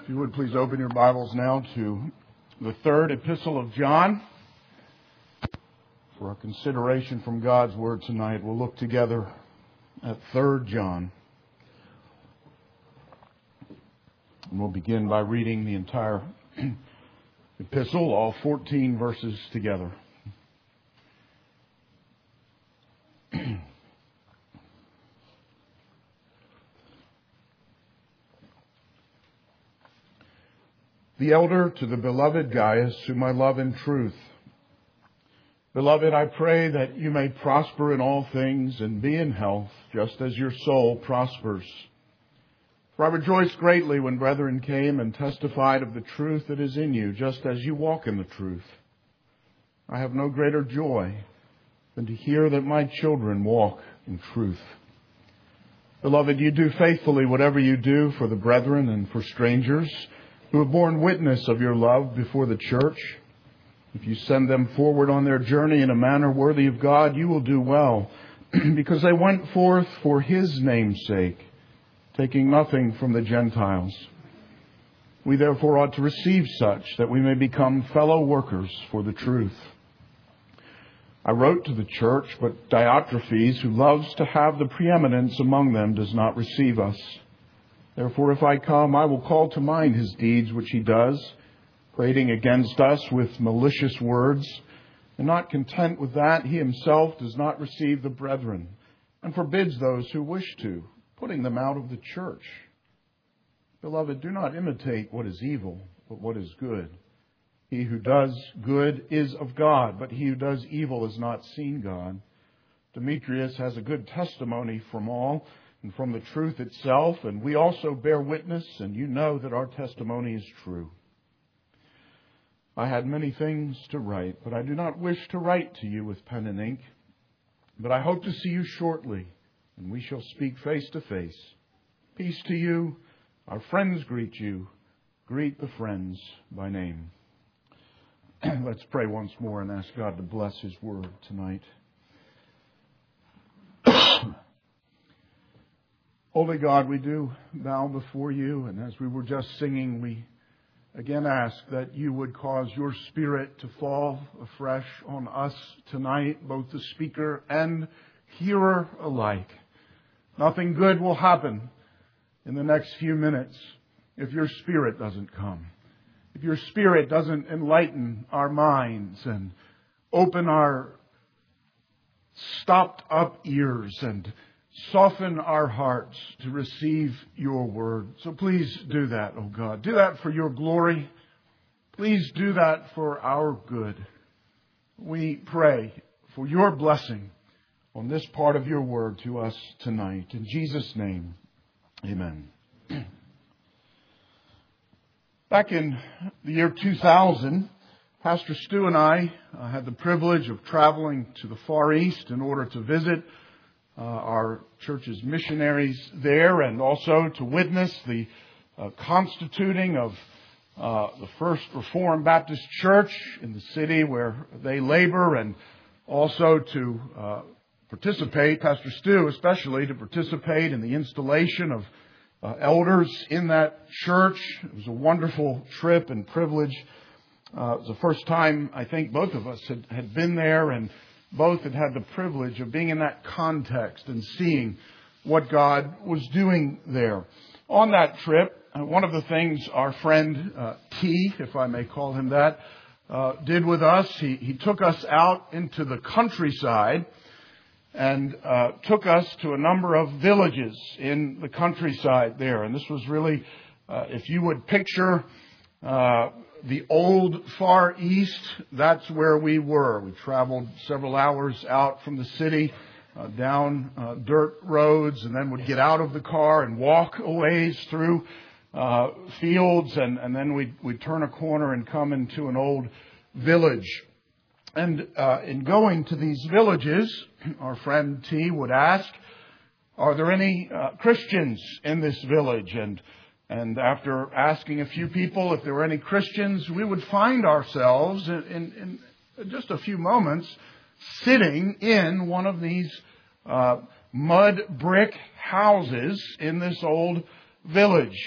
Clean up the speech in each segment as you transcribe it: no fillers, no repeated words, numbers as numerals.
If you would please open your Bibles now to the third epistle of John. For our consideration from God's Word tonight, we'll look together at 3 John. And we'll begin by reading the entire epistle, all 14 verses together. The elder to the beloved Gaius, whom I love in truth. Beloved, I pray that you may prosper in all things and be in health, just as your soul prospers. For I rejoiced greatly when brethren came and testified of the truth that is in you, just as you walk in the truth. I have no greater joy than to hear that my children walk in truth. Beloved, you do faithfully whatever you do for the brethren and for strangers, who have borne witness of your love before the church. If you send them forward on their journey in a manner worthy of God, you will do well, because they went forth for His name's sake, taking nothing from the Gentiles. We therefore ought to receive such, that we may become fellow workers for the truth. I wrote to the church, but Diotrephes, who loves to have the preeminence among them, does not receive us. Therefore, if I come, I will call to mind his deeds which he does, prating against us with malicious words. And not content with that, he himself does not receive the brethren, and forbids those who wish to, putting them out of the church. Beloved, do not imitate what is evil, but what is good. He who does good is of God, but he who does evil has not seen God. Demetrius has a good testimony from all, and from the truth itself, and we also bear witness, and you know that our testimony is true. I had many things to write, but I do not wish to write to you with pen and ink. But I hope to see you shortly, and we shall speak face to face. Peace to you. Our friends greet you. Greet the friends by name. Let's pray once more and ask God to bless His word tonight. Holy God, we do bow before you, and as we were just singing, we again ask that you would cause your Spirit to fall afresh on us tonight, both the speaker and hearer alike. Nothing good will happen in the next few minutes if your Spirit doesn't come. If your Spirit doesn't enlighten our minds and open our stopped up ears and soften our hearts to receive your word. So please do that, oh God. Do that for your glory. Please do that for our good. We pray for your blessing on this part of your word to us tonight. In Jesus' name, amen. Back in the year 2000, Pastor Stu and I had the privilege of traveling to the Far East in order to visit our church's missionaries there, and also to witness the constituting of the First Reformed Baptist Church in the city where they labor, and also to participate, Pastor Stu especially, to participate in the installation of elders in that church. It was a wonderful trip and privilege. It was the first time I think both of us had been there, and both had the privilege of being in that context and seeing what God was doing there. On that trip, one of the things our friend T, if I may call him that, did with us, he took us out into the countryside and took us to a number of villages in the countryside there. And this was really, if you would picture the old Far East, that's where we were. We traveled several hours out from the city, down dirt roads, and then would get out of the car and walk a ways through fields, and then we'd turn a corner and come into an old village. And in going to these villages, our friend T would ask, are there any Christians in this village? And after asking a few people if there were any Christians, we would find ourselves in just a few moments sitting in one of these mud brick houses in this old village.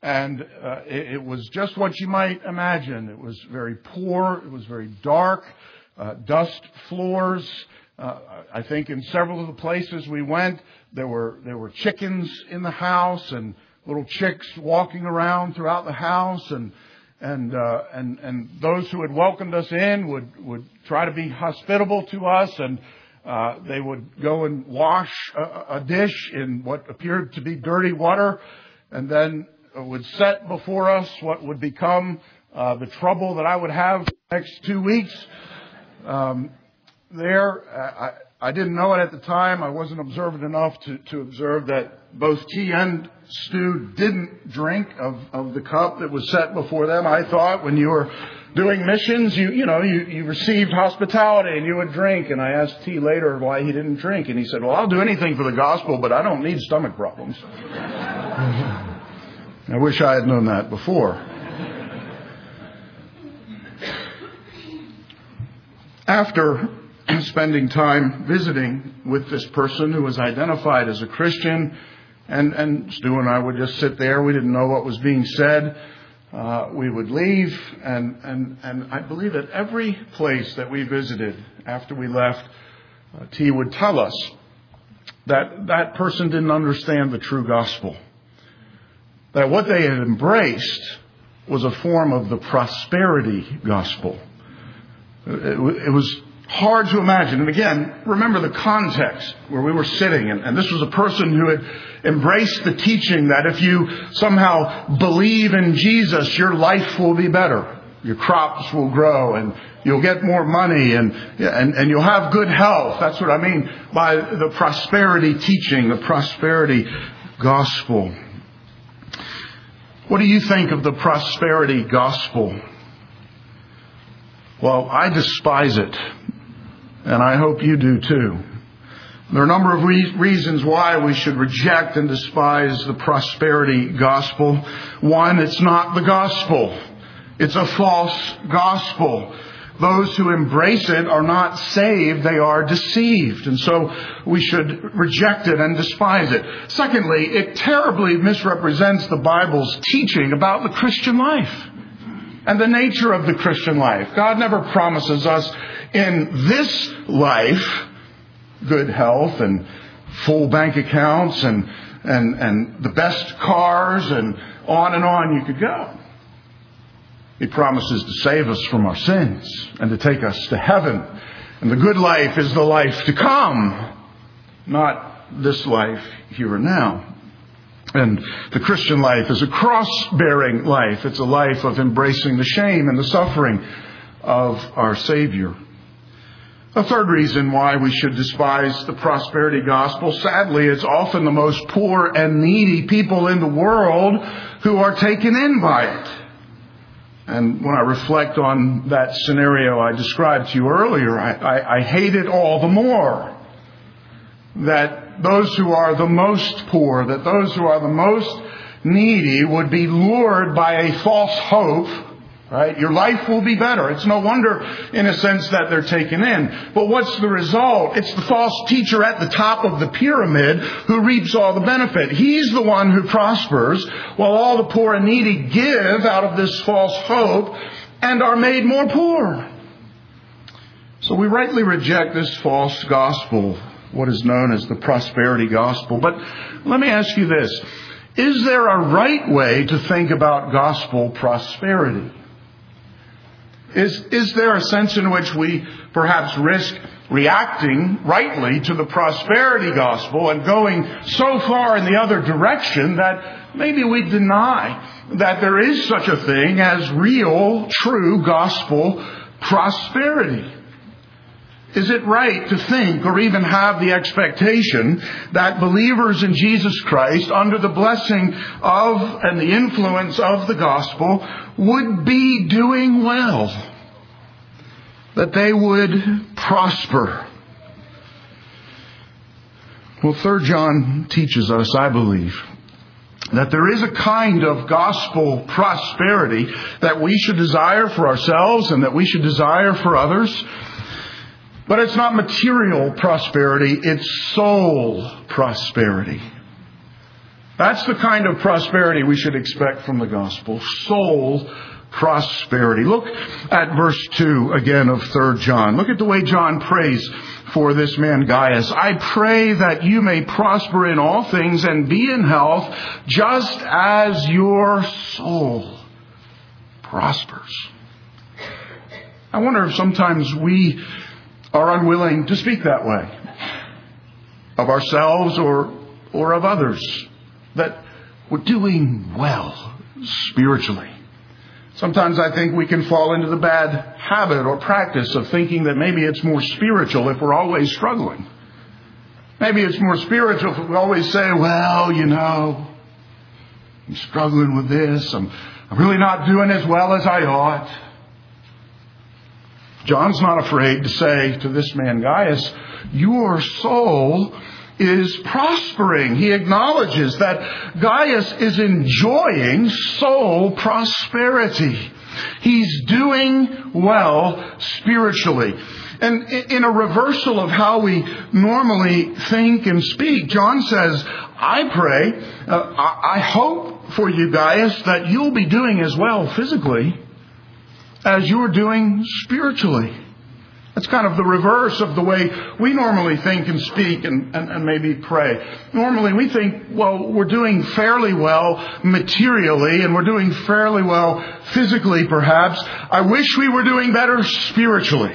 And it was just what you might imagine. It was very poor. It was very dark. Dust floors. I think in several of the places we went, there were chickens in the house and little chicks walking around throughout the house, and those who had welcomed us in would try to be hospitable to us, and they would go and wash a dish in what appeared to be dirty water, and then would set before us what would become the trouble that I would have for the next 2 weeks. I didn't know it at the time. I wasn't observant enough to observe that both T and Stu didn't drink of the cup that was set before them. I thought when you were doing missions, you received hospitality and you would drink. And I asked T later why he didn't drink. And he said, well, I'll do anything for the gospel, but I don't need stomach problems. I wish I had known that before. After spending time visiting with this person who was identified as a Christian, and Stu and I would just sit there. We didn't know what was being said. We would leave, and I believe at every place that we visited after we left, T would tell us that that person didn't understand the true gospel. That what they had embraced was a form of the prosperity gospel. It was hard to imagine. And again, remember the context where we were sitting. And this was a person who had embraced the teaching that if you somehow believe in Jesus, your life will be better. Your crops will grow and you'll get more money and you'll have good health. That's what I mean by the prosperity teaching, the prosperity gospel. What do you think of the prosperity gospel? Well, I despise it. And I hope you do too. There are a number of reasons why we should reject and despise the prosperity gospel. One, it's not the gospel. It's a false gospel. Those who embrace it are not saved, they are deceived. And so we should reject it and despise it. Secondly, it terribly misrepresents the Bible's teaching about the Christian life and the nature of the Christian life. God never promises us in this life good health and full bank accounts and the best cars and on you could go. He promises to save us from our sins and to take us to heaven. And the good life is the life to come, not this life here and now. And the Christian life is a cross-bearing life. It's a life of embracing the shame and the suffering of our Savior. A third reason why we should despise the prosperity gospel, sadly, it's often the most poor and needy people in the world who are taken in by it. And when I reflect on that scenario I described to you earlier, I hate it all the more. That those who are the most poor, that those who are the most needy would be lured by a false hope. Right? Your life will be better. It's no wonder, in a sense, that they're taken in. But what's the result? It's the false teacher at the top of the pyramid who reaps all the benefit. He's the one who prospers, while all the poor and needy give out of this false hope and are made more poor. So we rightly reject this false gospel, what is known as the prosperity gospel. But let me ask you this. Is there a right way to think about gospel prosperity? Is there a sense in which we perhaps risk reacting rightly to the prosperity gospel and going so far in the other direction that maybe we deny that there is such a thing as real, true gospel prosperity? Is it right to think or even have the expectation that believers in Jesus Christ, under the blessing of and the influence of the gospel, would be doing well? That they would prosper? Well, 3 John teaches us, I believe, that there is a kind of gospel prosperity that we should desire for ourselves and that we should desire for others. But it's not material prosperity, it's soul prosperity. That's the kind of prosperity we should expect from the gospel. Soul prosperity. Look at verse 2 again of 3 John. Look at the way John prays for this man Gaius. I pray that you may prosper in all things and be in health, just as your soul prospers. I wonder if sometimes we are unwilling to speak that way of ourselves or of others, that we're doing well spiritually. Sometimes I think we can fall into the bad habit or practice of thinking that maybe it's more spiritual if we're always struggling. Maybe it's more spiritual if we always say, well, you know, I'm struggling with this. I'm really not doing as well as I ought. John's not afraid to say to this man Gaius, your soul is prospering. He acknowledges that Gaius is enjoying soul prosperity. He's doing well spiritually. And in a reversal of how we normally think and speak, John says, I pray, I hope for you, Gaius, that you'll be doing as well physically as you're doing spiritually. That's kind of the reverse of the way we normally think and speak and maybe pray. Normally we think, well, we're doing fairly well materially and we're doing fairly well physically perhaps. I wish we were doing better spiritually.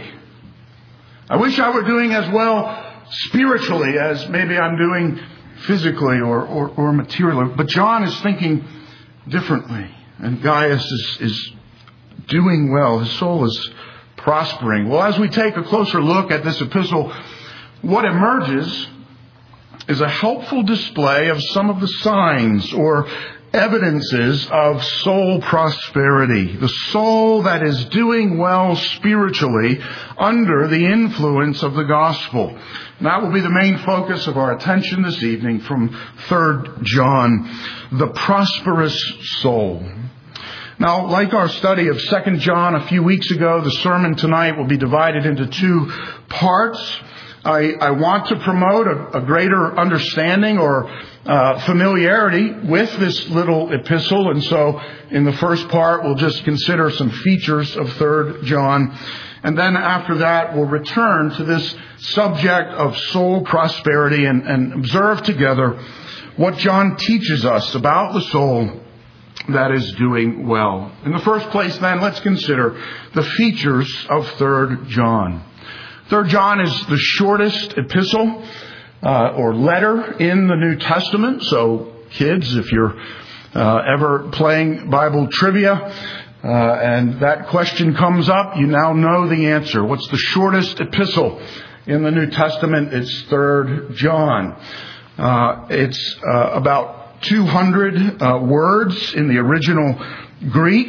I wish I were doing as well spiritually as maybe I'm doing physically or materially. But John is thinking differently. And Gaius is doing well. His soul is prospering. Well, as we take a closer look at this epistle, what emerges is a helpful display of some of the signs or evidences of soul prosperity. The soul that is doing well spiritually under the influence of the gospel. And that will be the main focus of our attention this evening from 3 John, the prosperous soul. Now, like our study of 2 John a few weeks ago, the sermon tonight will be divided into 2 parts. I want to promote a greater understanding or familiarity with this little epistle. And so in the first part, we'll just consider some features of 3 John. And then after that, we'll return to this subject of soul prosperity and observe together what John teaches us about the soul that is doing well. In the first place, then, let's consider the features of 3 John. 3 John is the shortest epistle or letter in the New Testament. So, kids, if you're ever playing Bible trivia and that question comes up, you now know the answer. What's the shortest epistle in the New Testament? It's 3 John. It's about 200 words in the original Greek.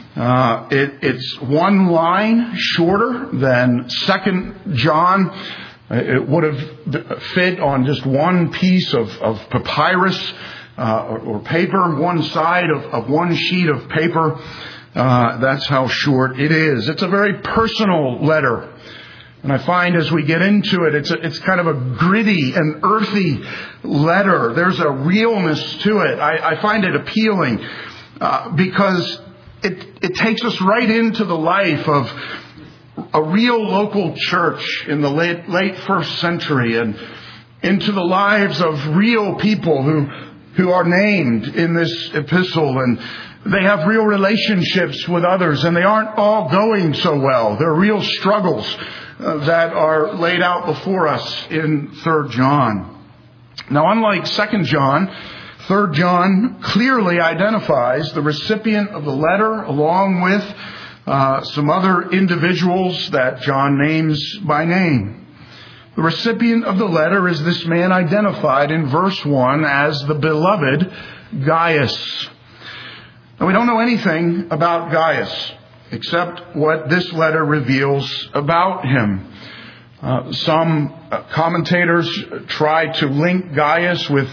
It's one line shorter than 2 John. It would have fit on just one piece of papyrus or paper, one side of one sheet of paper. That's how short it is. It's a very personal letter. And I find as we get into it, it's kind of a gritty and earthy letter. There's a realness to it. I find it appealing because it takes us right into the life of a real local church in the late first century and into the lives of real people who are named in this epistle, and they have real relationships with others, and they aren't all going so well. There are real struggles that are laid out before us in 3 John. Now, unlike 2 John, 3 John clearly identifies the recipient of the letter along with some other individuals that John names by name. The recipient of the letter is this man identified in verse 1 as the beloved Gaius. Now, we don't know anything about Gaius except what this letter reveals about him. Some commentators try to link Gaius with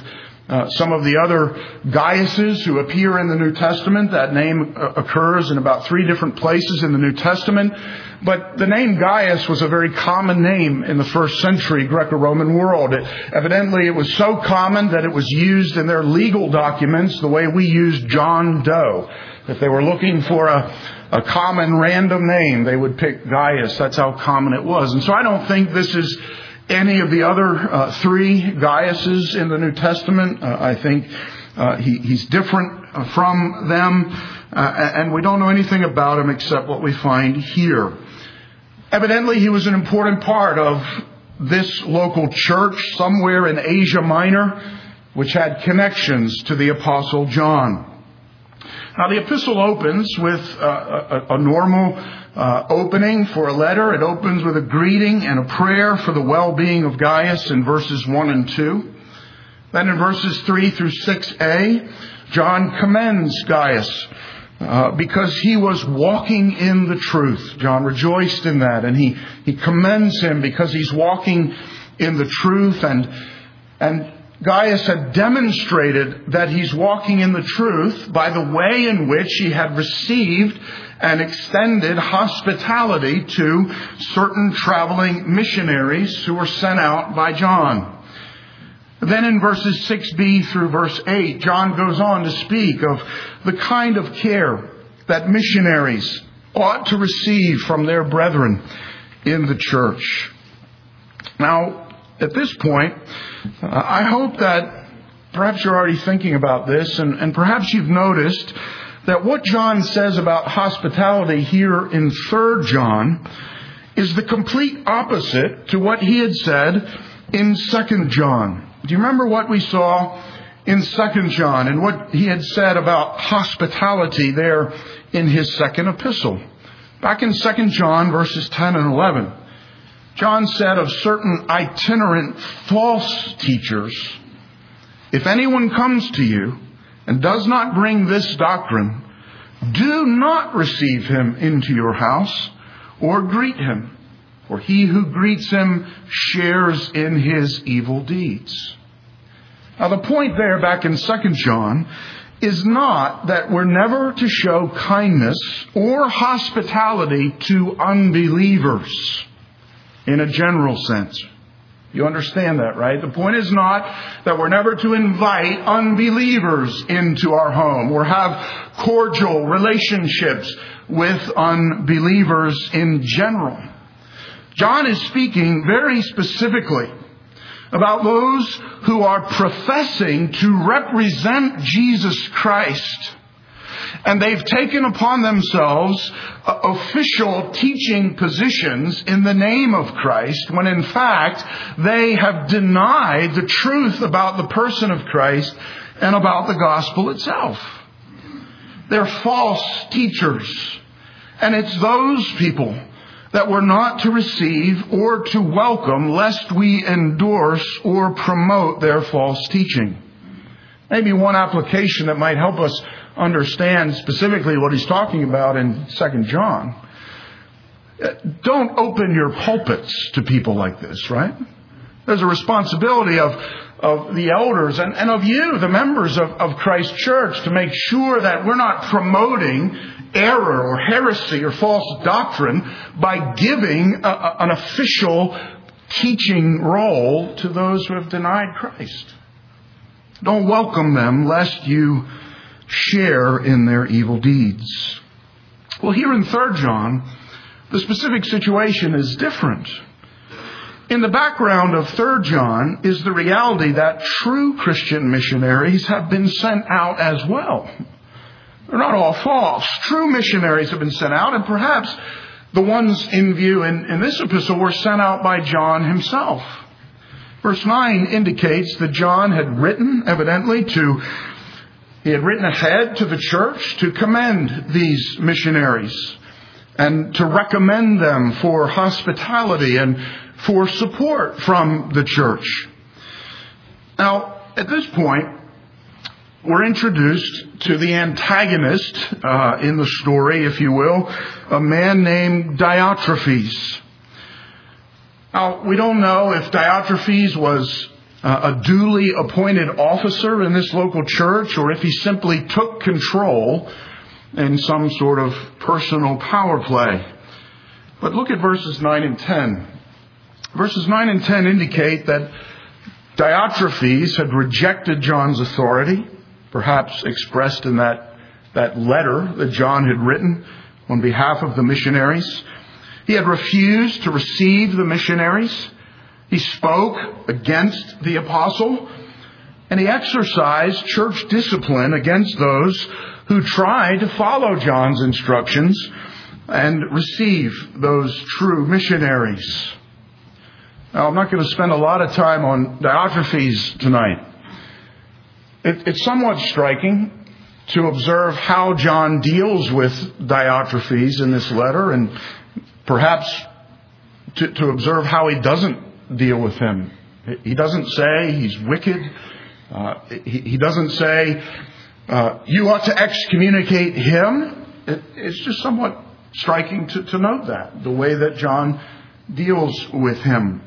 some of the other Gaiuses who appear in the New Testament. That name occurs in about 3 different places in the New Testament. But the name Gaius was a very common name in the first century Greco-Roman world. Evidently, it was so common that it was used in their legal documents the way we use John Doe. If they were looking for a common random name, they would pick Gaius. That's how common it was. And so I don't think this is any of the other 3 Gaiuses in the New Testament. I think he's different from them. And we don't know anything about him except what we find here. Evidently, he was an important part of this local church somewhere in Asia Minor, which had connections to the Apostle John. Now, the epistle opens with a normal opening for a letter. It opens with a greeting and a prayer for the well-being of Gaius in verses 1 and 2. Then in verses 3 through 6a, John commends Gaius because he was walking in the truth. John rejoiced in that, and he commends him because he's walking in the truth. And Gaius had demonstrated that he's walking in the truth by the way in which he had received and extended hospitality to certain traveling missionaries who were sent out by John. Then in verses 6b through verse 8, John goes on to speak of the kind of care that missionaries ought to receive from their brethren in the church. Now, at this point, I hope that perhaps you're already thinking about this, and perhaps you've noticed that what John says about hospitality here in 3 John is the complete opposite to what he had said in 2 John. Do you remember what we saw in 2 John and what he had said about hospitality there in his second epistle? Back in 2 John verses 10 and 11, John said of certain itinerant false teachers, "If anyone comes to you and does not bring this doctrine, do not receive him into your house or greet him, for he who greets him shares in his evil deeds." Now the point there back in 2 John is not that we're never to show kindness or hospitality to unbelievers in a general sense. You understand that, right? The point is not that we're never to invite unbelievers into our home or have cordial relationships with unbelievers in general. John is speaking very specifically about those who are professing to represent Jesus Christ. And they've taken upon themselves official teaching positions in the name of Christ, when in fact they have denied the truth about the person of Christ and about the gospel itself. They're false teachers. And it's those people that we're not to receive or to welcome, lest we endorse or promote their false teaching. Maybe one application that might help us understand specifically what he's talking about in 2 John. Don't open your pulpits to people like this, right? There's a responsibility of the elders and of you, the members of Christ's church, to make sure that we're not promoting error or heresy or false doctrine by giving an official teaching role to those who have denied Christ. Don't welcome them lest you share in their evil deeds. Well, here in 3 John, the specific situation is different. In the background of 3 John is the reality that true Christian missionaries have been sent out as well. They're not all false. True missionaries have been sent out, and perhaps the ones in view in this epistle were sent out by John himself. Verse 9 indicates that John had written, evidently, he had written ahead to the church to commend these missionaries and to recommend them for hospitality and for support from the church. Now, at this point, we're introduced to the antagonist in the story, if you will, a man named Diotrephes. Now, we don't know if Diotrephes was a duly appointed officer in this local church, or if he simply took control in some sort of personal power play. But look at verses 9 and 10. Verses 9 and 10 indicate that Diotrephes had rejected John's authority, perhaps expressed in that letter that John had written on behalf of the missionaries. He had refused to receive the missionaries. He spoke against the apostle, and he exercised church discipline against those who tried to follow John's instructions and receive those true missionaries. Now, I'm not going to spend a lot of time on Diotrephes tonight. It's somewhat striking to observe how John deals with Diotrephes in this letter, and perhaps to observe how he doesn't deal with him. He doesn't say he's wicked. He doesn't say you ought to excommunicate him. It's just somewhat striking to note that, the way that John deals with him.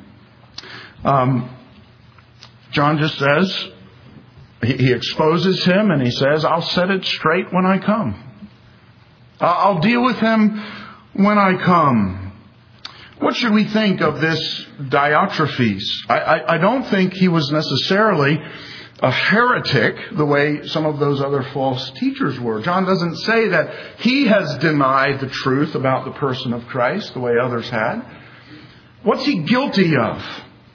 John just says, he exposes him and he says, I'll set it straight when I come. I'll deal with him when I come. What should we think of this Diotrephes? I don't think he was necessarily a heretic the way some of those other false teachers were. John doesn't say that he has denied the truth about the person of Christ the way others had. What's he guilty of?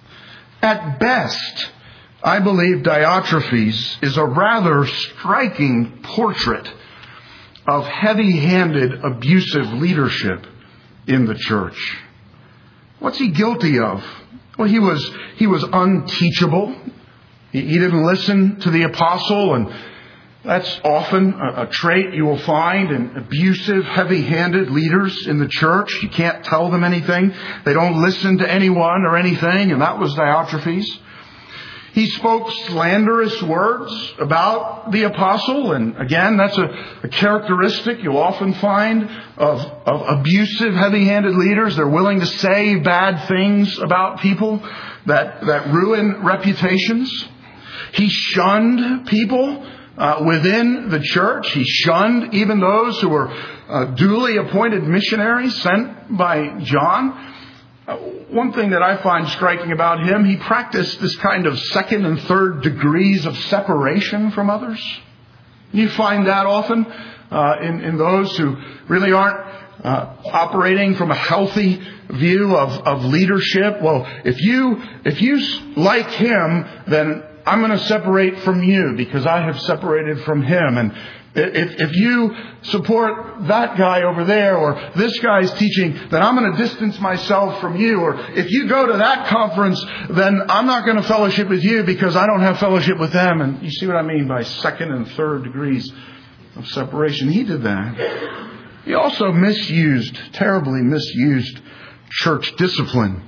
At best, I believe Diotrephes is a rather striking portrait of heavy-handed, abusive leadership in the church. What's he guilty of? Well, he was unteachable. He didn't listen to the apostle, and that's often a trait you will find in abusive, heavy-handed leaders in the church. You can't tell them anything. They don't listen to anyone or anything, and that was Diotrephes. He spoke slanderous words about the apostle, and again, that's a characteristic you'll often find of abusive, heavy-handed leaders. They're willing to say bad things about people that ruin reputations. He shunned people within the church. He shunned even those who were duly appointed missionaries sent by John. One thing that I find striking about him, he practiced this kind of second and third degrees of separation from others. You find that often in those who really aren't operating from a healthy view of leadership. Well, if you like him, then I'm going to separate from you because I have separated from him. And if you support that guy over there, or this guy's teaching, then I'm going to distance myself from you. Or if you go to that conference, then I'm not going to fellowship with you because I don't have fellowship with them. And you see what I mean by second and third degrees of separation. He did that. He also terribly misused church discipline.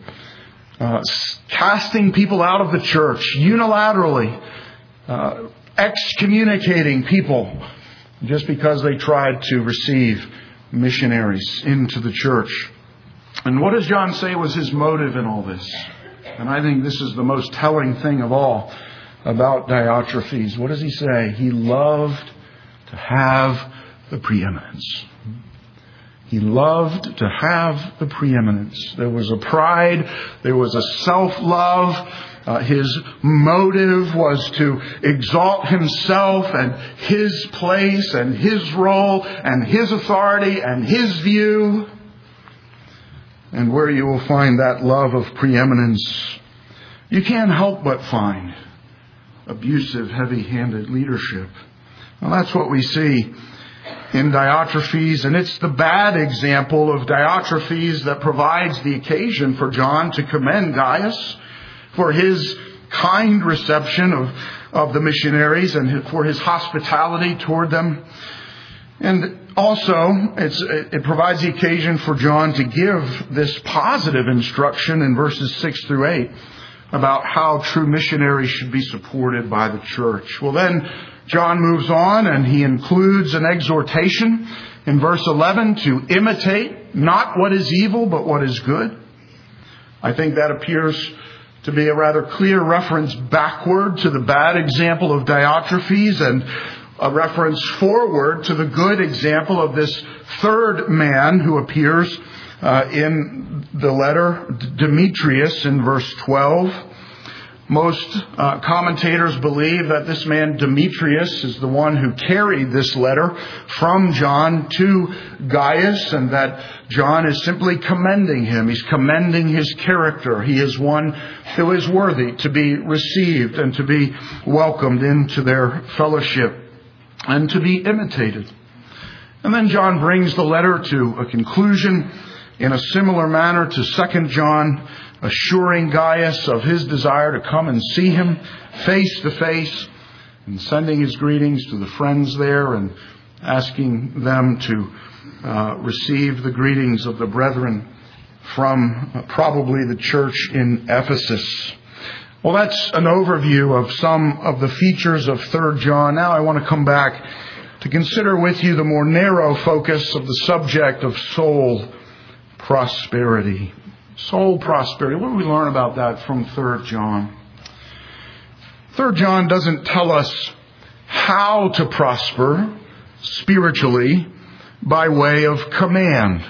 Casting people out of the church unilaterally, excommunicating people just because they tried to receive missionaries into the church. And what does John say was his motive in all this? And I think this is the most telling thing of all about Diotrephes. What does he say? He loved to have the preeminence. He loved to have the preeminence. There was a pride. There was a self-love. His motive was to exalt himself and his place and his role and his authority and his view. And where you will find that love of preeminence, you can't help but find abusive, heavy-handed leadership. Well, that's what we see in Diotrephes, and it's the bad example of Diotrephes that provides the occasion for John to commend Gaius for his kind reception of the missionaries and for his hospitality toward them. And also, it provides the occasion for John to give this positive instruction in verses 6 through 8 about how true missionaries should be supported by the church. Well, then John moves on and he includes an exhortation in verse 11 to imitate not what is evil, but what is good. I think that appears to be a rather clear reference backward to the bad example of Diotrephes and a reference forward to the good example of this third man who appears in the letter, Demetrius, in verse 12. Most commentators believe that this man Demetrius is the one who carried this letter from John to Gaius, and that John is simply commending him. He's commending his character. He is one who is worthy to be received and to be welcomed into their fellowship and to be imitated. And then John brings the letter to a conclusion in a similar manner to 2 John, assuring Gaius of his desire to come and see him face to face, and sending his greetings to the friends there and asking them to receive the greetings of the brethren from probably the church in Ephesus. Well, that's an overview of some of the features of 3 John. Now I want to come back to consider with you the more narrow focus of the subject of soul prosperity. Soul prosperity. What do we learn about that from 3 John? 3 John doesn't tell us how to prosper spiritually by way of command,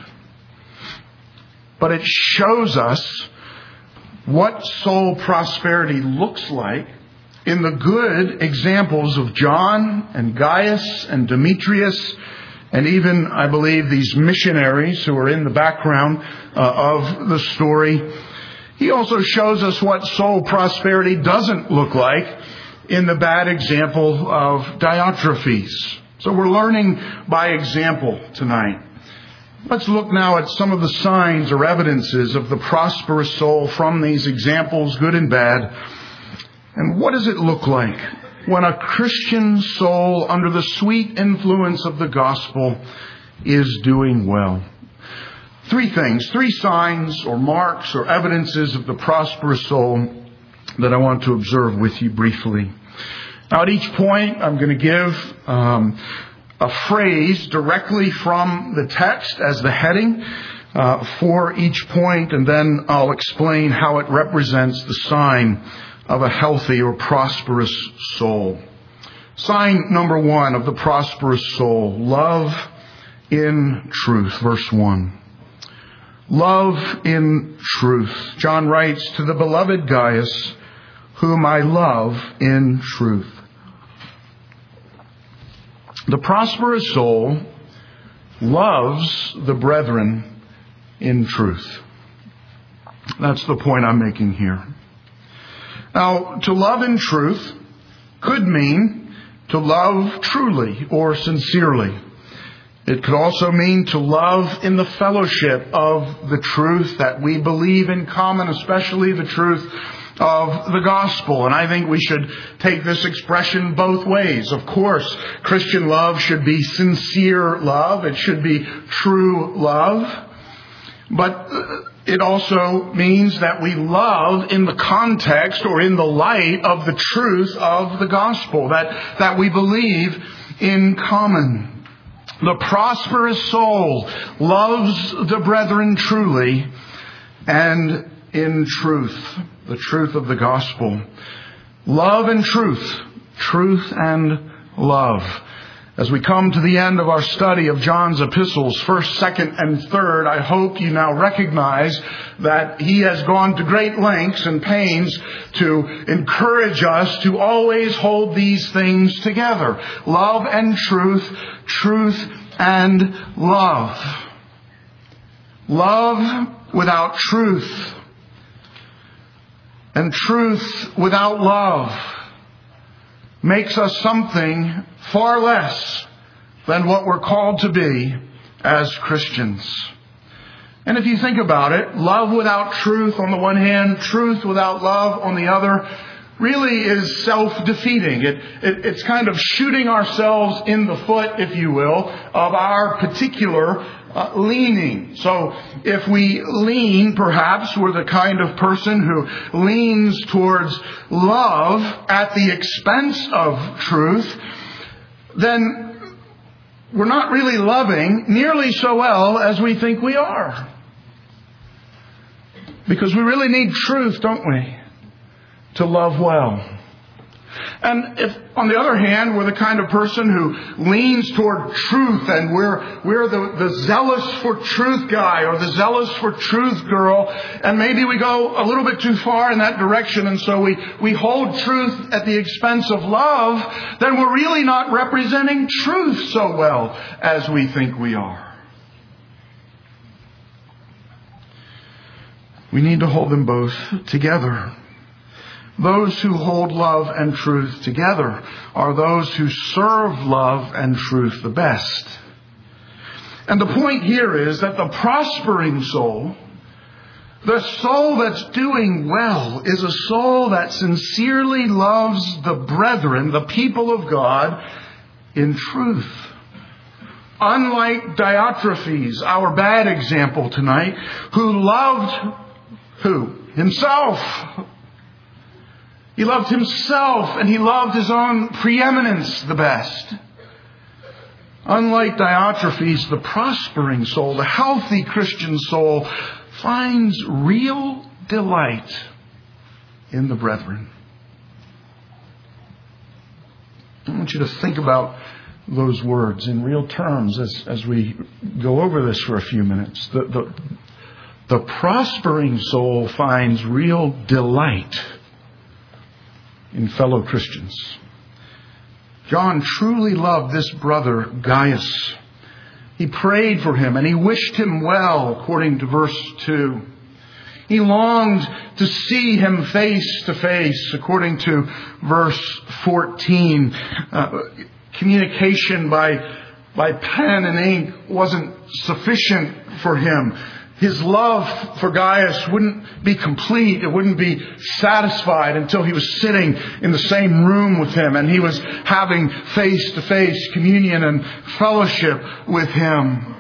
but it shows us what soul prosperity looks like in the good examples of John and Gaius and Demetrius, and even, I believe, these missionaries who are in the background of the story. He also shows us what soul prosperity doesn't look like in the bad example of Diotrephes. So we're learning by example tonight. Let's look now at some of the signs or evidences of the prosperous soul from these examples, good and bad. And what does it look like when a Christian soul, under the sweet influence of the gospel, is doing well? 3 things, 3 signs or marks or evidences of the prosperous soul that I want to observe with you briefly. Now, at each point, I'm going to give a phrase directly from the text as the heading for each point, and then I'll explain how it represents the sign of a healthy or prosperous soul. Sign number 1 of the prosperous soul, love in truth. Verse 1. Love in truth. John writes, to the beloved Gaius, whom I love in truth. The prosperous soul loves the brethren in truth. That's the point I'm making here. Now, to love in truth could mean to love truly or sincerely. It could also mean to love in the fellowship of the truth that we believe in common, especially the truth of the gospel. And I think we should take this expression both ways. Of course, Christian love should be sincere love. It should be true love. But it also means that we love in the context or in the light of the truth of the gospel that we believe in common. The prosperous soul loves the brethren truly and in truth, the truth of the gospel. Love and truth, truth and love. As we come to the end of our study of John's epistles, 1st, 2nd, and 3rd, I hope you now recognize that he has gone to great lengths and pains to encourage us to always hold these things together. Love and truth, truth and love. Love without truth and truth without love makes us something far less than what we're called to be as Christians. And if you think about it, love without truth on the one hand, truth without love on the other, really is self-defeating. It's kind of shooting ourselves in the foot, if you will, of our particular leaning. So if we lean, perhaps we're the kind of person who leans towards love at the expense of truth, then we're not really loving nearly so well as we think we are. Because we really need truth, don't we? to love well. And if, on the other hand, we're the kind of person who leans toward truth and we're the zealous for truth guy or the zealous for truth girl, and maybe we go a little bit too far in that direction, and so we hold truth at the expense of love, then we're really not representing truth so well as we think we are. We need to hold them both together. Those who hold love and truth together are those who serve love and truth the best. And the point here is that the prospering soul, the soul that's doing well, is a soul that sincerely loves the brethren, the people of God, in truth. Unlike Diotrephes, our bad example tonight, who loved who? Himself. He loved himself and he loved his own preeminence the best. Unlike Diotrephes, the prospering soul, the healthy Christian soul, finds real delight in the brethren. I want you to think about those words in real terms as we go over this for a few minutes. The prospering soul finds real delight in fellow Christians. John truly loved this brother Gaius. He prayed for him and he wished him well, according to verse 2. He longed to see him face to face, according to verse 14. Communication by pen and ink wasn't sufficient for him. His love for Gaius wouldn't be complete. It wouldn't be satisfied until he was sitting in the same room with him and he was having face-to-face communion and fellowship with him.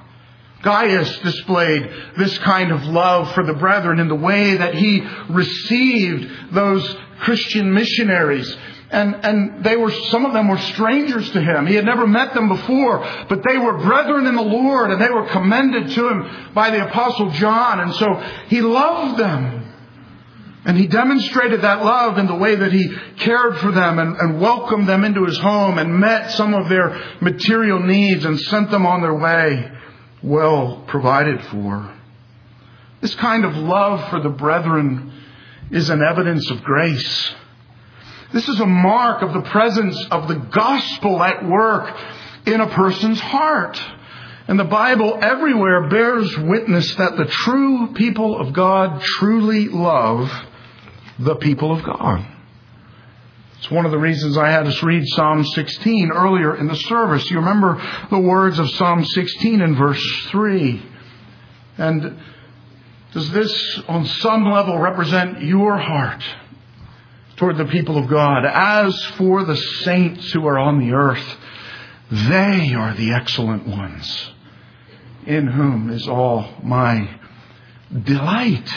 Gaius displayed this kind of love for the brethren in the way that he received those Christian missionaries. And some of them were strangers to him. He had never met them before, but they were brethren in the Lord and they were commended to him by the Apostle John. And so he loved them. And he demonstrated that love in the way that he cared for them and welcomed them into his home and met some of their material needs and sent them on their way, well provided for. This kind of love for the brethren is an evidence of grace. This is a mark of the presence of the gospel at work in a person's heart. And the Bible everywhere bears witness that the true people of God truly love the people of God. It's one of the reasons I had us read Psalm 16 earlier in the service. You remember the words of Psalm 16 in verse 3. And does this on some level represent your heart toward the people of God? As for the saints who are on the earth, they are the excellent ones, in whom is all my delight.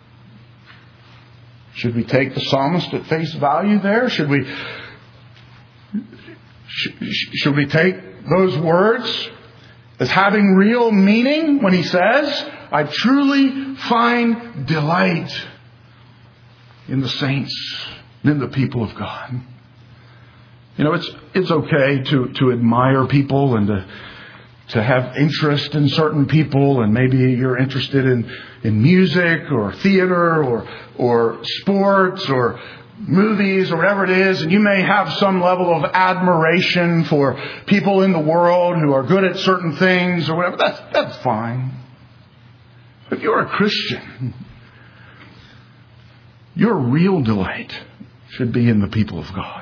Should we take the psalmist at face value there? Should we take those words as having real meaning when he says, I truly find delight in the saints and in the people of God? You know, it's okay to admire people and to have interest in certain people, and maybe you're interested in music or theater or sports or movies or whatever it is, and you may have some level of admiration for people in the world who are good at certain things or whatever. That's fine. If you're a Christian, your real delight should be in the people of God.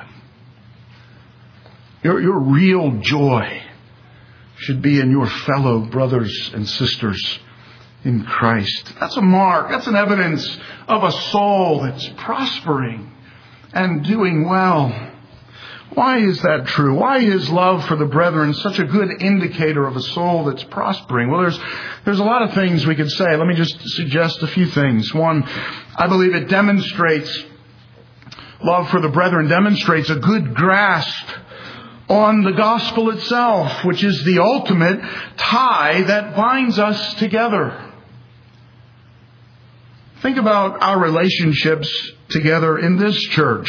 Your real joy should be in your fellow brothers and sisters in Christ. That's a mark. That's an evidence of a soul that's prospering and doing well. Why is that true? Why is love for the brethren such a good indicator of a soul that's prospering? Well, there's a lot of things we could say. Let me just suggest a few things. One, I believe it demonstrates, love for the brethren demonstrates a good grasp on the gospel itself, which is the ultimate tie that binds us together. Think about our relationships together in this church.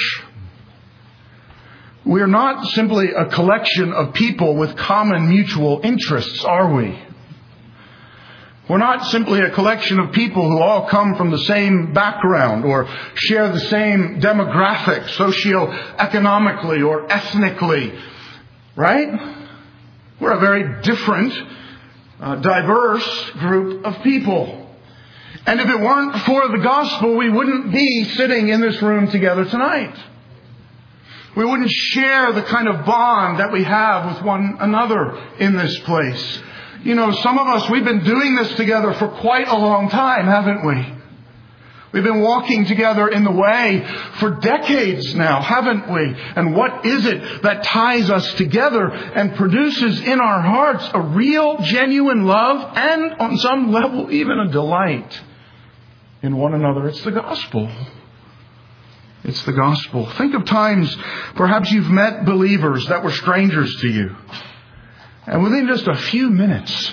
We are not simply a collection of people with common mutual interests, are we? We're not simply a collection of people who all come from the same background or share the same demographic, socioeconomically or ethnically, right? We're a very different, diverse group of people. And if it weren't for the gospel, we wouldn't be sitting in this room together tonight. We wouldn't share the kind of bond that we have with one another in this place. You know, some of us, we've been doing this together for quite a long time, haven't we? We've been walking together in the way for decades now, haven't we? And what is it that ties us together and produces in our hearts a real, genuine love and, on some level, even a delight in one another? It's the gospel. It's the gospel. Think of times perhaps you've met believers that were strangers to you. And within just a few minutes,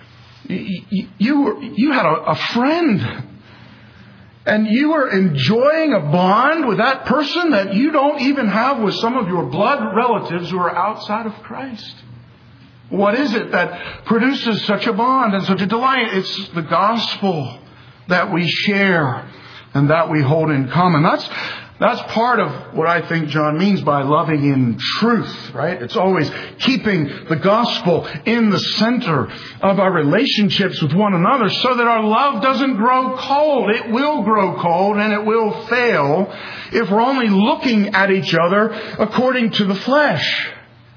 you had a friend. And you are enjoying a bond with that person that you don't even have with some of your blood relatives who are outside of Christ. What is it that produces such a bond and such a delight? It's the gospel that we share and that we hold in common. That's part of what I think John means by loving in truth, right? It's always keeping the gospel in the center of our relationships with one another so that our love doesn't grow cold. It will grow cold and it will fail if we're only looking at each other according to the flesh.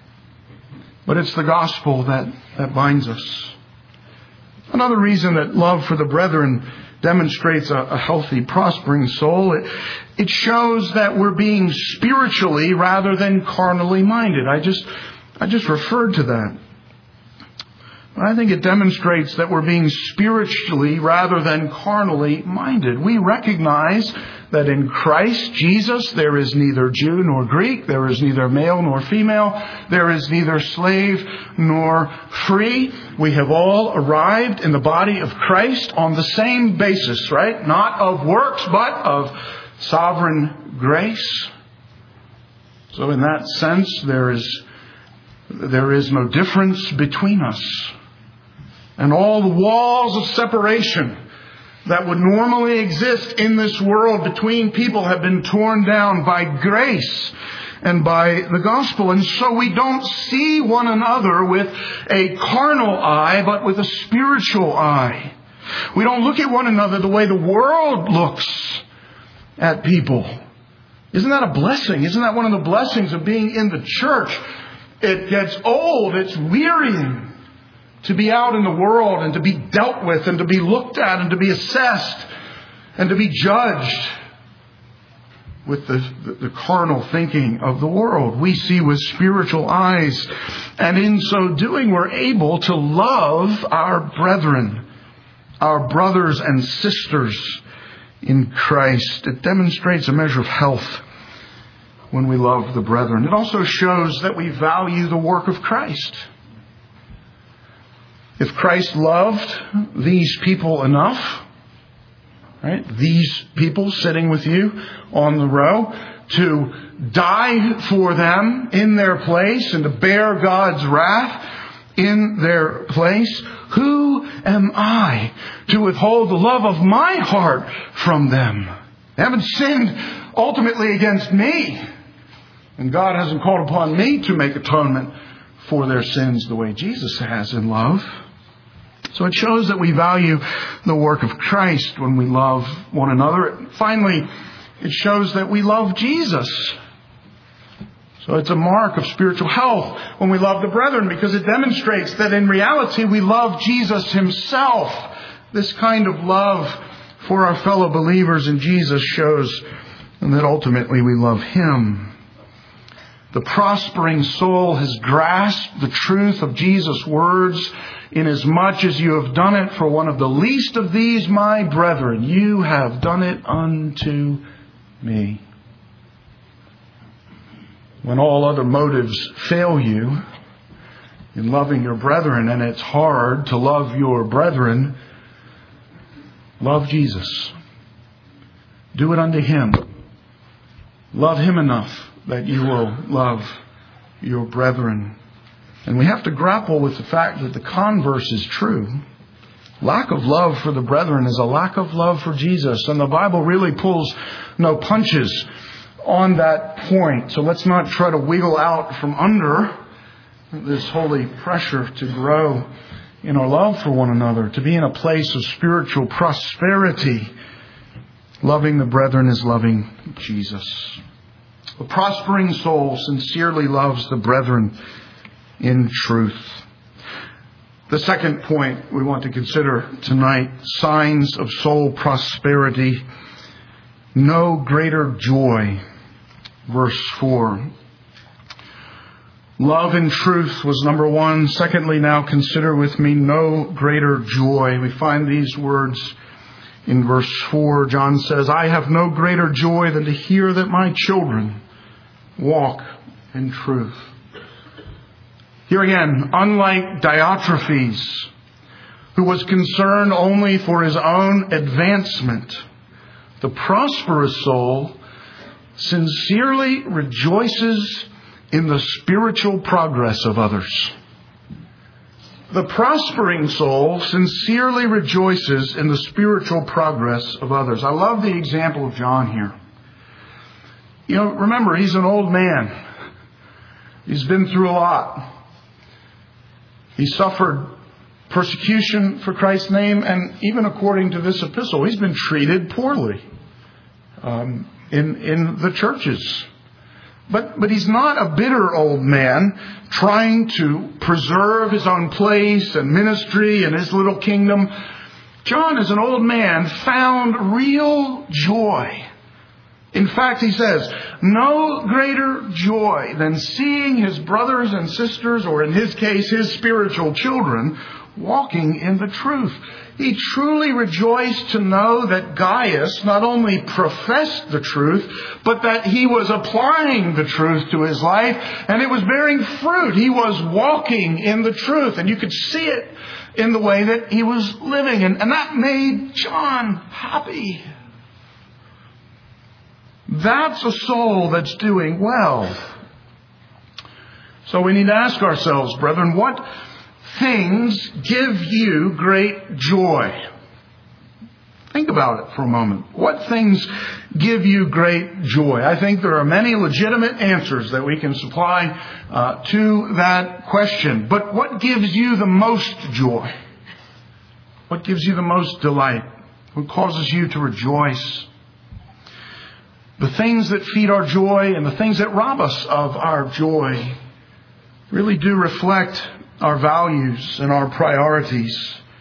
But it's the gospel that binds us. Another reason that love for the brethren demonstrates a healthy, prospering soul. It shows that we're being spiritually rather than carnally minded. I just referred to that. I think it demonstrates that we're being spiritually rather than carnally minded. We recognize that in Christ Jesus there is neither Jew nor Greek, there is neither male nor female, there is neither slave nor free. We have all arrived in the body of Christ on the same basis, right? Not of works, but of sovereign grace. So in that sense, there is no difference between us. And all the walls of separation that would normally exist in this world between people have been torn down by grace and by the gospel. And so we don't see one another with a carnal eye, but with a spiritual eye. We don't look at one another the way the world looks at people. Isn't that a blessing? Isn't that one of the blessings of being in the church? It gets old. It's wearying to be out in the world and to be dealt with and to be looked at and to be assessed and to be judged with the carnal thinking of the world. We see with spiritual eyes, and in so doing we're able to love our brethren, our brothers and sisters in Christ. It demonstrates a measure of health when we love the brethren. It also shows that we value the work of Christ. If Christ loved these people enough, right, these people sitting with you on the row, to die for them in their place and to bear God's wrath in their place, who am I to withhold the love of my heart from them? They haven't sinned ultimately against me. And God hasn't called upon me to make atonement for their sins the way Jesus has in love. So it shows that we value the work of Christ when we love one another. Finally, it shows that we love Jesus. So it's a mark of spiritual health when we love the brethren, because it demonstrates that in reality we love Jesus himself. This kind of love for our fellow believers in Jesus shows that ultimately we love him. The prospering soul has grasped the truth of Jesus' words. Inasmuch as you have done it for one of the least of these, my brethren, you have done it unto me. When all other motives fail you in loving your brethren, and it's hard to love your brethren, love Jesus. Do it unto him. Love Him enough that you will love your brethren. And we have to grapple with the fact that the converse is true. Lack of love for the brethren is a lack of love for Jesus. And the Bible really pulls no punches on that point. So let's not try to wiggle out from under this holy pressure to grow in our love for one another, to be in a place of spiritual prosperity. Loving the brethren is loving Jesus. A prospering soul sincerely loves the brethren in truth. The second point we want to consider tonight, signs of soul prosperity. No greater joy. Verse 4. Love and truth was number one. Secondly, now consider with me no greater joy. We find these words in verse 4. John says, I have no greater joy than to hear that my children walk in truth. Here again, unlike Diotrephes, who was concerned only for his own advancement, the prosperous soul sincerely rejoices in the spiritual progress of others. The prospering soul sincerely rejoices in the spiritual progress of others. I love the example of John here. You know, remember, he's an old man. He's been through a lot. He suffered persecution for Christ's name, and even according to this epistle, he's been treated poorly in the churches. But he's not a bitter old man trying to preserve his own place and ministry and his little kingdom. John, as an old man, found real joy. In fact, he says, no greater joy than seeing his brothers and sisters, or in his case, his spiritual children, walking in the truth. He truly rejoiced to know that Gaius not only professed the truth, but that he was applying the truth to his life, and it was bearing fruit. He was walking in the truth, and you could see it in the way that he was living. And that made John happy. That's a soul that's doing well. So we need to ask ourselves, brethren, what things give you great joy? Think about it for a moment. What things give you great joy? I think there are many legitimate answers that we can supply to that question. But what gives you the most joy? What gives you the most delight? What causes you to rejoice? The things that feed our joy and the things that rob us of our joy really do reflect our values and our priorities.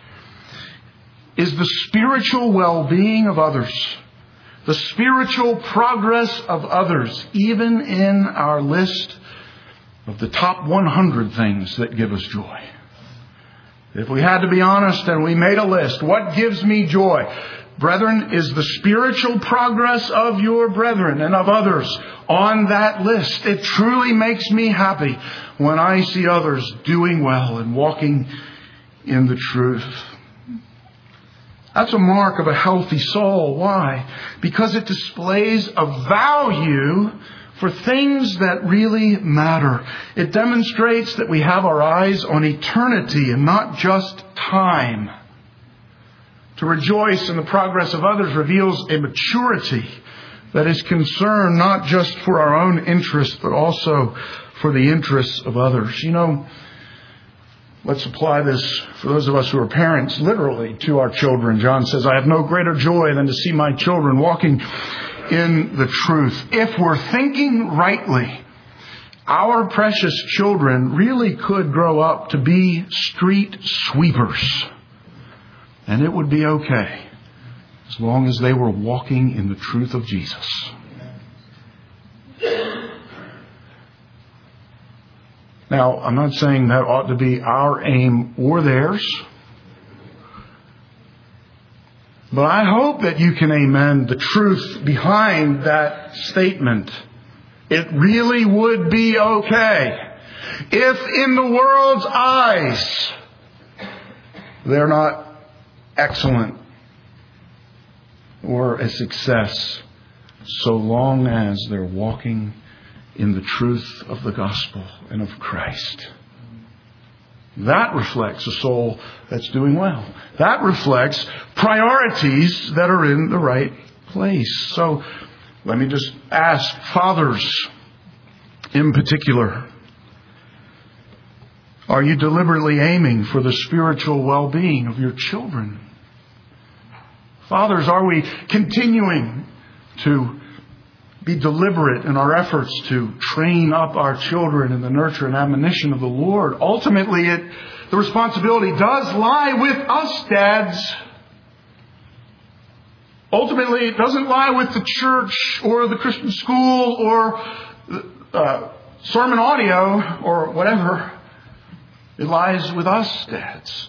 Is the spiritual well-being of others, the spiritual progress of others, even in our list of the top 100 things that give us joy? If we had to be honest and we made a list, what gives me joy? Brethren, is the spiritual progress of your brethren and of others on that list. It truly makes me happy when I see others doing well and walking in the truth. That's a mark of a healthy soul. Why? Because it displays a value for things that really matter. It demonstrates that we have our eyes on eternity and not just time. To rejoice in the progress of others reveals a maturity that is concerned not just for our own interests, but also for the interests of others. You know, let's apply this, for those of us who are parents, literally to our children. John says, I have no greater joy than to see my children walking in the truth. If we're thinking rightly, our precious children really could grow up to be street sweepers. And it would be okay as long as they were walking in the truth of Jesus. Now, I'm not saying that ought to be our aim or theirs. But I hope that you can amen the truth behind that statement. It really would be okay if in the world's eyes they're not excellent or a success. so long as they're walking in the truth of the gospel and of Christ. That reflects a soul that's doing well. That reflects priorities that are in the right place. So let me just ask fathers in particular, are you deliberately aiming for the spiritual well-being of your children? Fathers, are we continuing to be deliberate in our efforts to train up our children in the nurture and admonition of the Lord? Ultimately, the responsibility does lie with us, dads. Ultimately, it doesn't lie with the church or the Christian school or sermon audio or whatever. It lies with us, dads.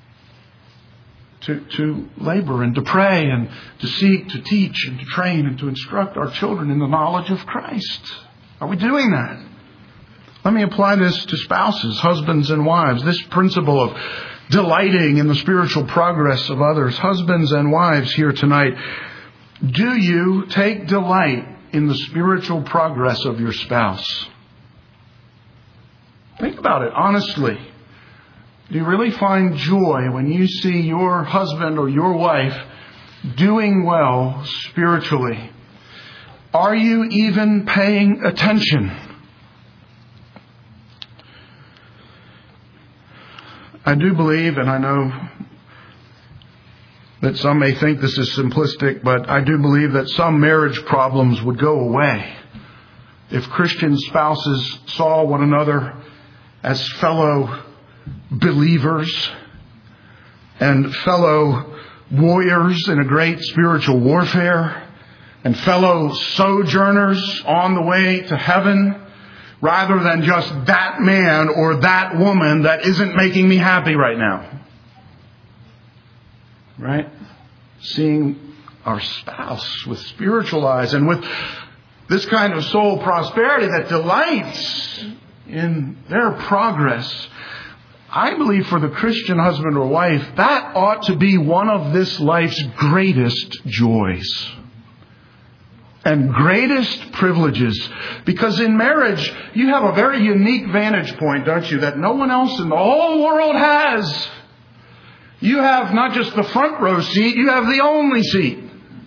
To labor and to pray and to seek, to teach and to train and to instruct our children in the knowledge of Christ. Are we doing that? Let me apply this to spouses, husbands and wives. This principle of delighting in the spiritual progress of others. Husbands and wives here tonight, do you take delight in the spiritual progress of your spouse? Think about it honestly. Do you really find joy when you see your husband or your wife doing well spiritually? Are you even paying attention? I do believe, and I know that some may think this is simplistic, but I do believe that some marriage problems would go away if Christian spouses saw one another as fellow believers and fellow warriors in a great spiritual warfare and fellow sojourners on the way to heaven, rather than just that man or that woman that isn't making me happy right now. Right? Seeing our spouse with spiritual eyes and with this kind of soul prosperity that delights in their progress. I believe for the Christian husband or wife, that ought to be one of this life's greatest joys and greatest privileges. Because in marriage, you have a very unique vantage point, don't you, that no one else in the whole world has. You have not just the front row seat, you have the only seat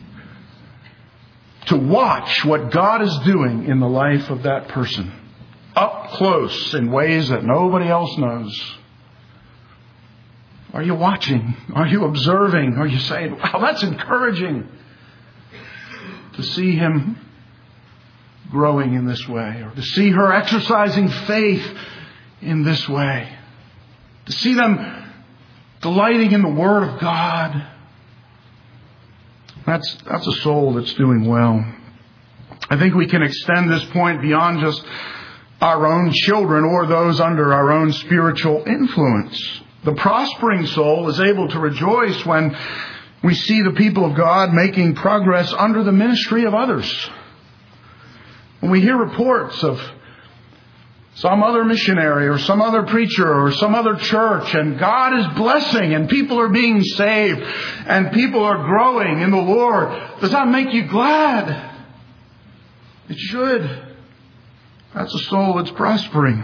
to watch what God is doing in the life of that person. Up close in ways that nobody else knows. Are you watching? Are you observing? Are you saying, wow, that's encouraging to see him growing in this way, or to see her exercising faith in this way, to see them delighting in the Word of God? That's a soul that's doing well. I think we can extend this point beyond just our own children or those under our own spiritual influence. The prospering soul is able to rejoice when we see the people of God making progress under the ministry of others. When we hear reports of some other missionary or some other preacher or some other church, and God is blessing and people are being saved and people are growing in the Lord, does that make you glad? It should. That's a soul that's prospering.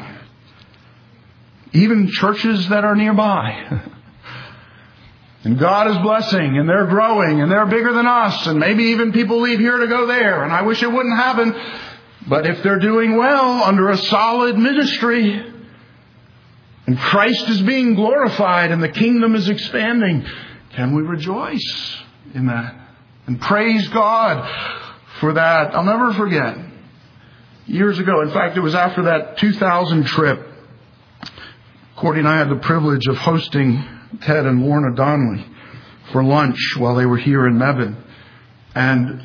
Even churches that are nearby. And God is blessing and they're growing and they're bigger than us, and maybe even people leave here to go there, and I wish it wouldn't happen. But if they're doing well under a solid ministry and Christ is being glorified and the kingdom is expanding, can we rejoice in that and praise God for that? I'll never forget. Years ago, in fact, it was after that 2000 trip, Cordy and I had the privilege of hosting Ted and Lorna Donnelly for lunch while they were here in Mebane. And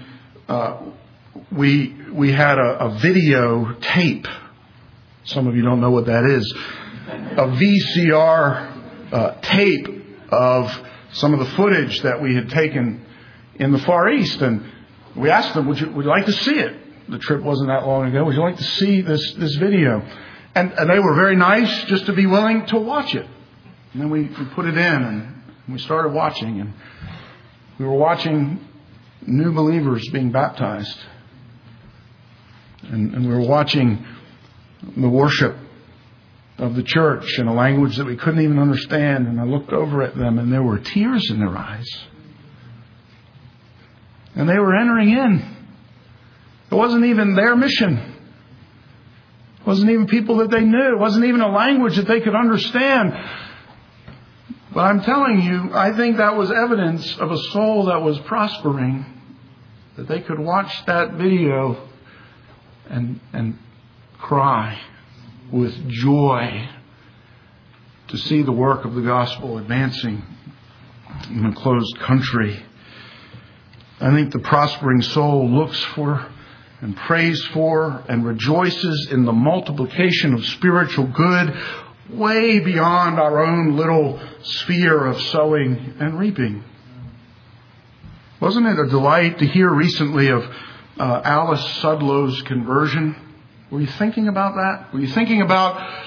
we had a video tape. Some of you don't know what that is. A VCR tape of some of the footage that we had taken in the Far East. And we asked them, would you like to see it? The trip wasn't that long ago. Would you like to see this video? And they were very nice just to be willing to watch it. And then we put it in and we started watching. And we were watching new believers being baptized And we were watching the worship of the church in a language that we couldn't even understand. And I looked over at them and there were tears in their eyes. And they were entering in. It wasn't even their mission. It wasn't even people that they knew. It wasn't even a language that they could understand. But I'm telling you, I think that was evidence of a soul that was prospering. That they could watch that video and cry with joy to see the work of the gospel advancing in a closed country. I think the prospering soul looks for and prays for and rejoices in the multiplication of spiritual good way beyond our own little sphere of sowing and reaping. Wasn't it a delight to hear recently of Alice Sudlow's conversion? Were you thinking about that? Were you thinking about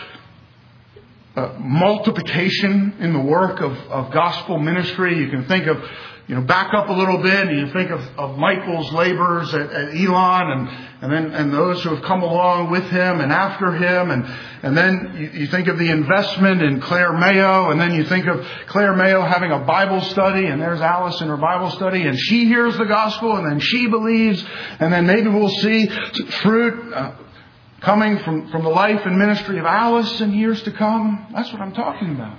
multiplication in the work of gospel ministry? You can think of, back up a little bit and you think of Michael's labors at Elon and those who have come along with him and after him. And then you think of the investment in Claire Mayo, and then you think of Claire Mayo having a Bible study, and there's Alice in her Bible study, and she hears the gospel, and then she believes, and then maybe we'll see fruit coming from the life and ministry of Alice in years to come. That's what I'm talking about.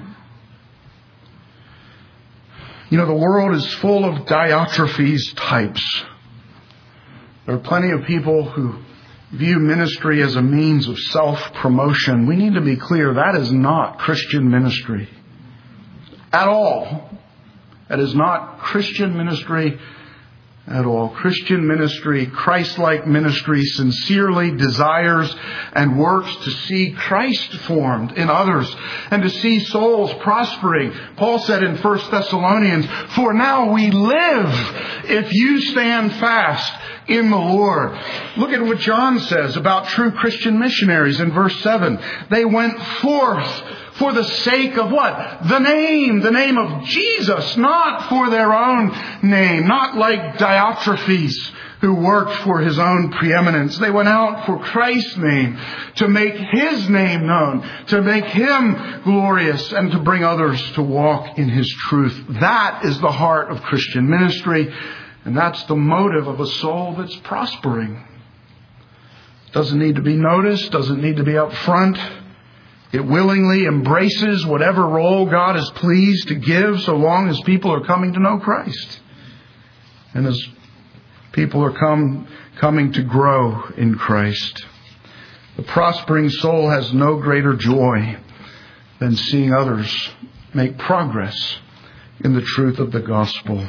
The world is full of Diotrephes types. There are plenty of people who view ministry as a means of self-promotion. We need to be clear, that is not Christian ministry at all. That is not Christian ministry at all. Christian ministry, Christ-like ministry, sincerely desires and works to see Christ formed in others and to see souls prospering. Paul said in 1 Thessalonians, "For now we live if you stand fast in the Lord." Look at what John says about true Christian missionaries in verse 7. They went forth for the sake of what? The name of Jesus, not for their own name, not like Diotrephes who worked for his own preeminence. They went out for Christ's name, to make His name known, to make Him glorious, and to bring others to walk in His truth. That is the heart of Christian ministry, and that's the motive of a soul that's prospering. Doesn't need to be noticed, doesn't need to be up front. It willingly embraces whatever role God is pleased to give, so long as people are coming to know Christ. And as people are coming to grow in Christ. The prospering soul has no greater joy than seeing others make progress in the truth of the gospel.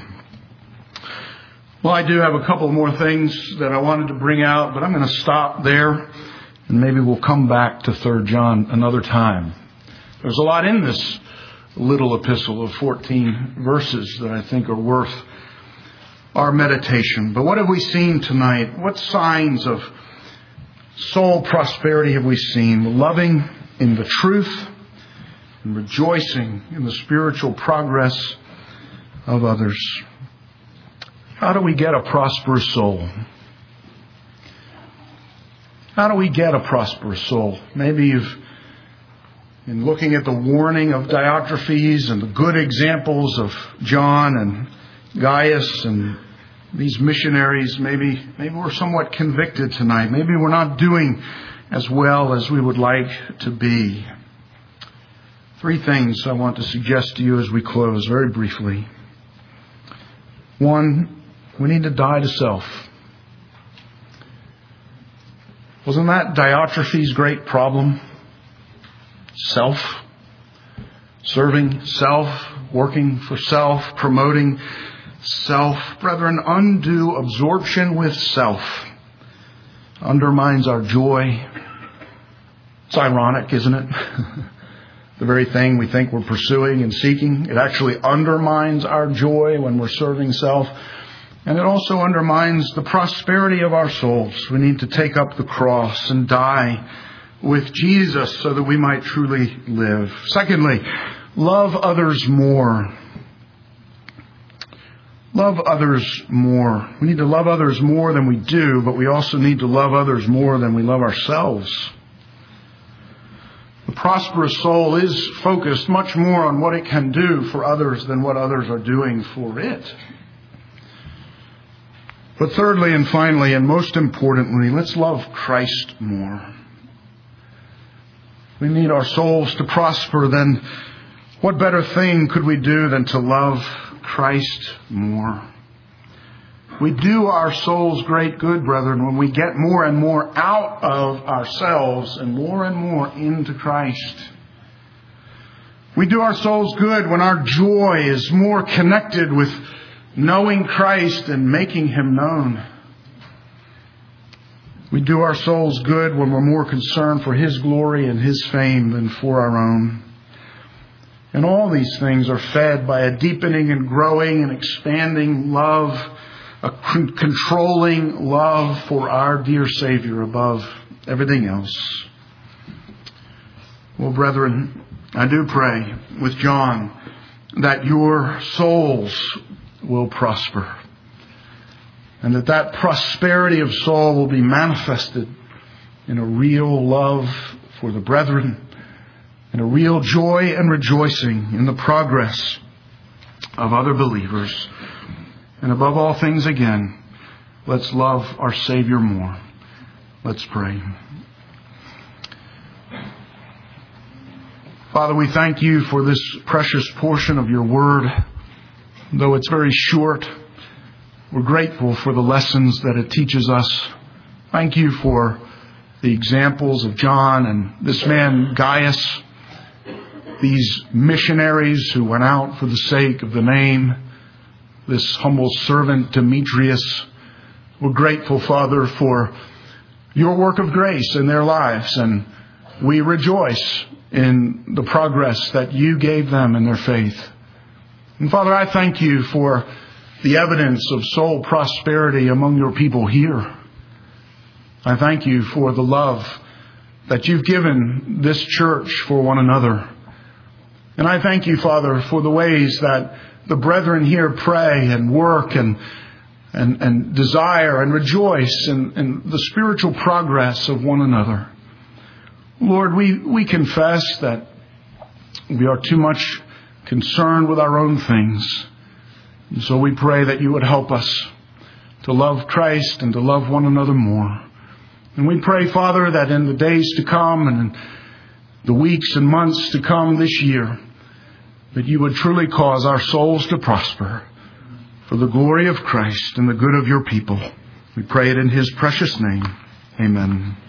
Well, I do have a couple more things that I wanted to bring out, but I'm going to stop there. And maybe we'll come back to 3 John another time. There's a lot in this little epistle of 14 verses that I think are worth our meditation. But what have we seen tonight? What signs of soul prosperity have we seen? Loving in the truth and rejoicing in the spiritual progress of others. How do we get a prosperous soul? How do we get a prosperous soul? Maybe you've been looking at the warning of Diotrephes and the good examples of John and Gaius and these missionaries. Maybe we're somewhat convicted tonight. Maybe we're not doing as well as we would like to be. 3 things I want to suggest to you as we close very briefly. 1, we need to die to self. Wasn't that Diotrephes' great problem? Self. Serving self, working for self, promoting self. Brethren, undue absorption with self undermines our joy. It's ironic, isn't it? The very thing we think we're pursuing and seeking, it actually undermines our joy when we're serving self. And it also undermines the prosperity of our souls. We need to take up the cross and die with Jesus so that we might truly live. Secondly, love others more. love others more. We need to love others more than we do, but we also need to love others more than we love ourselves. The prosperous soul is focused much more on what it can do for others than what others are doing for it. But thirdly and finally, and most importantly, let's love Christ more. We need our souls to prosper. Then what better thing could we do than to love Christ more? We do our souls great good, brethren, when we get more and more out of ourselves and more into Christ. We do our souls good when our joy is more connected with knowing Christ and making Him known. We do our souls good when we're more concerned for His glory and His fame than for our own. And all these things are fed by a deepening and growing and expanding love, a controlling love for our dear Savior above everything else. Well, brethren, I do pray with John that your souls will prosper, and that prosperity of soul will be manifested in a real love for the brethren, and a real joy and rejoicing in the progress of other believers. And above all things, again, let's love our Savior more. Let's pray. Father, we thank You for this precious portion of Your Word. Though it's very short, we're grateful for the lessons that it teaches us. Thank You for the examples of John and this man Gaius, these missionaries who went out for the sake of the name, this humble servant Demetrius. We're grateful, Father, for Your work of grace in their lives, and we rejoice in the progress that You gave them in their faith. And Father, I thank You for the evidence of soul prosperity among Your people here. I thank You for the love that You've given this church for one another. And I thank You, Father, for the ways that the brethren here pray and work and desire and rejoice in the spiritual progress of one another. Lord, we confess that we are too much concerned with our own things. And so we pray that You would help us to love Christ and to love one another more. And we pray, Father, that in the days to come and in the weeks and months to come this year, that You would truly cause our souls to prosper for the glory of Christ and the good of Your people. We pray it in His precious name. Amen.